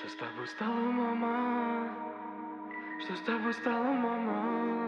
Что с тобой стало, мама? Что с тобой стало, мама?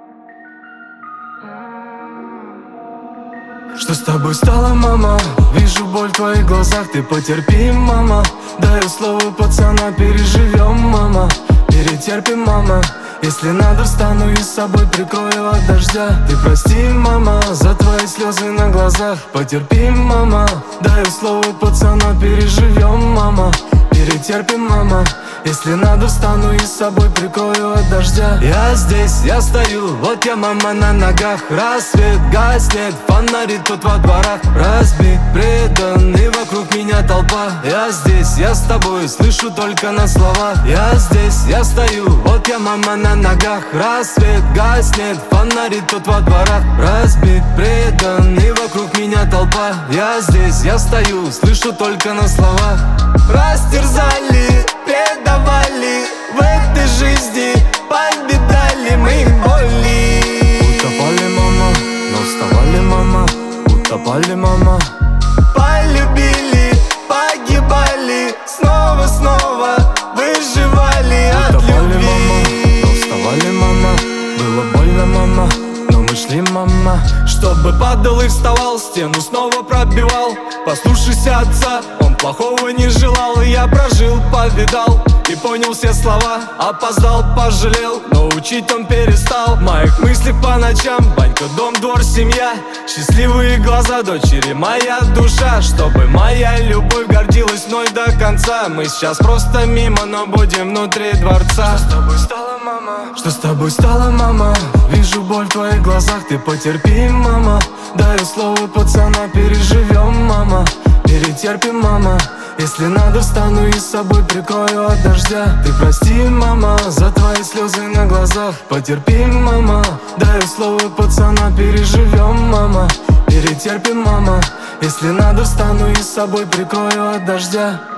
Что с тобой стало, мама? Вижу боль в твоих глазах, ты потерпи, мама. Даю слово пацана, переживем, мама. Перетерпим, мама. Если надо, встану и с собой прикрою от дождя. Ты прости, мама, за твои слезы на глазах. Потерпи, мама. Даю слово пацана, переживем, мама. Перетерпим, мама. Если надо, встану и с собой прикрою от дождя. Я здесь, я стою, вот я, мама, на ногах. Рассвет гаснет, фонари тут во дворах. Разбит, предан, и вокруг меня толпа. Я здесь, я с тобой, слышу только на слова. Я здесь, я стою, вот я, мама, на ногах. Рассвет гаснет, фонари тут во дворах. Разбит, предан, и вокруг меня толпа. Я здесь, я стою, слышу только на словах. Растерзали, предавали, в этой жизни победали мы боли. Утопали, мама, но вставали, мама. Утопали, мама. Полюбили, погибали, снова выживали от любви. Мама, но вставали, мама. Было больно, мама, но мы шли, мама. Чтобы падал и вставал, стену снова пробивал. Послушайся отца, он плохого не желал. И я прожил, повидал и понял все слова. Опоздал, пожалел, но учить он перестал. В моих мыслях по ночам банька, дом, двор, семья. Счастливые глаза дочери, моя душа. Чтобы моя любовь гордилась мной до конца. Мы сейчас просто мимо, но будем внутри дворца. Что с тобой стало, мама? Что с тобой стало, мама? Вижу боль в твоих глазах, ты потерпи, мама. Даю слово пацана, переживем, мама. Перетерпим, мама. Если надо, встану и с собой прикрою от дождя. Ты прости, мама, за твои слезы на глазах. Потерпи, мама. Даю слово пацана, переживем, мама. Перетерпим, мама. Если надо, встану и с собой прикрою от дождя.